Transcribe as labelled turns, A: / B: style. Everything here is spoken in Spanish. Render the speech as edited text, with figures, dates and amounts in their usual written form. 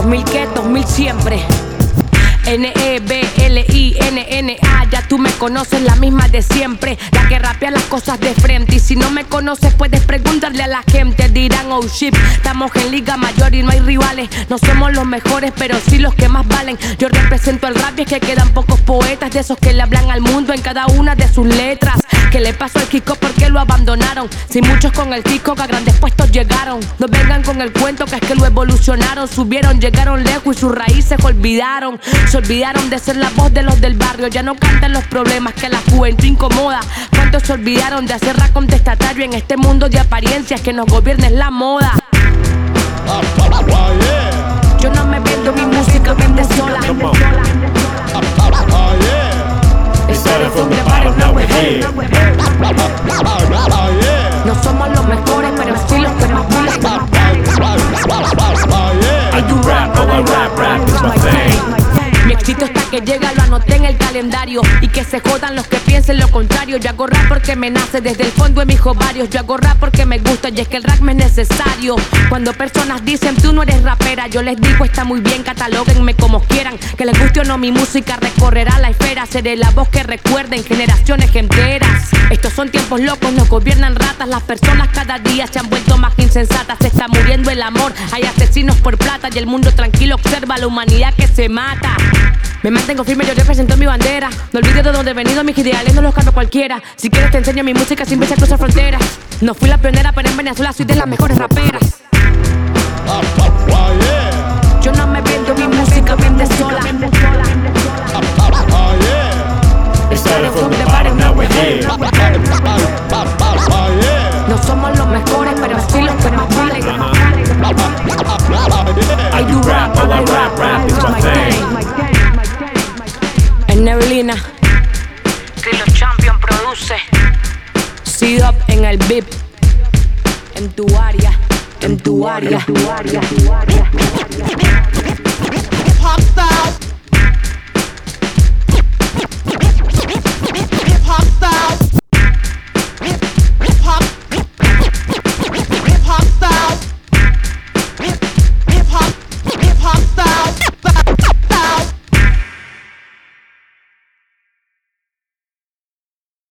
A: 2000 qué, 2000 siempre. N-E-B-L-I-N-N-A. Ya tú me conoces, la misma de siempre, la que rapea las cosas de frente. Y si no me conoces puedes preguntarle a la gente. Dirán oh shit, estamos en liga mayor y no hay rivales. No somos los mejores pero sí los que más valen. Yo represento al rap y es que quedan pocos poetas, de esos que le hablan al mundo en cada una de sus letras. ¿Qué le pasó al Kiko? ¿Por qué lo abandonaron? Si muchos con el Kiko que a grandes puestos llegaron. No vengan con el cuento que es que lo evolucionaron. Subieron, llegaron lejos y sus raíces olvidaron. Se olvidaron de ser la voz de los del barrio. Ya no cantan los problemas que la juventud incomoda. ¿Cuántos se olvidaron de hacer rap contestatario en este mundo de apariencias que nos gobierna es la moda? Yo no me vendo, mi música vende sola. No somos los mejores, pero sí los que más valen.
B: I do rap, oh I rap is my thing.
A: Mi éxito hasta que llega lo anoté en el calendario. Y que se jodan los que piensen lo contrario. Yo hago rap porque me nace desde el fondo de mis ovarios. Yo hago rap porque me gusta y es que el rap me es necesario. Cuando personas dicen tú no eres rapera, yo les digo está muy bien, catalóguenme como quieran. Que les guste o no mi música recorrerá la esfera. Seré la voz que recuerden generaciones enteras. Estos son tiempos locos, nos gobiernan ratas. Las personas cada día se han vuelto más insensatas. Se está muriendo el amor, hay asesinos por plata. Y el mundo tranquilo observa a la humanidad que se mata. Me mantengo firme, yo represento mi bandera. No olvides de dónde he venido, mis ideales no los cambio cualquiera. Si quieres te enseño mi música sin verse cruzar fronteras. No fui la pionera, pero en Venezuela soy de las mejores raperas. Yo no me vendo, mi música vende sola.
B: Started from the bottom, now we're here.
A: No somos los mejores, pero sí los que más valen.
B: I do rap, oh I rap is my thing.
A: En Neblina, Stilo Champion produce. Seed Up en el VIP. En tu área, en tu área.